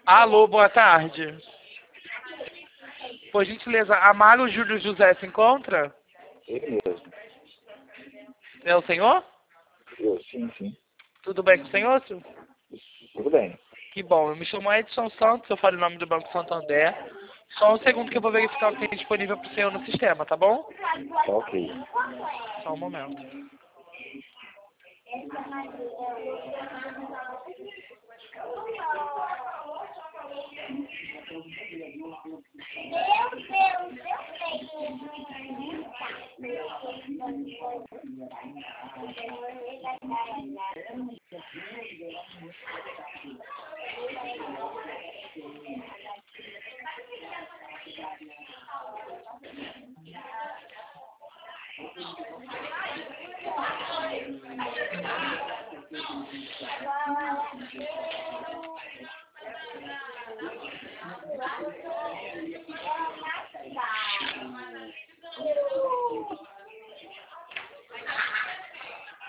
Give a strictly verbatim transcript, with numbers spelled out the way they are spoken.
Alô, boa tarde. Por gentileza, Amaro Júlio José se encontra? Ele mesmo. É o senhor? Eu, sim, sim. Tudo bem com o senhor, senhor? Tudo bem. Que bom, eu me chamo Edson Santos, eu falo em nome do Banco Santander. Só um segundo que eu vou verificar o que tem disponível para o senhor no sistema, tá bom? Tá ok. Só um momento.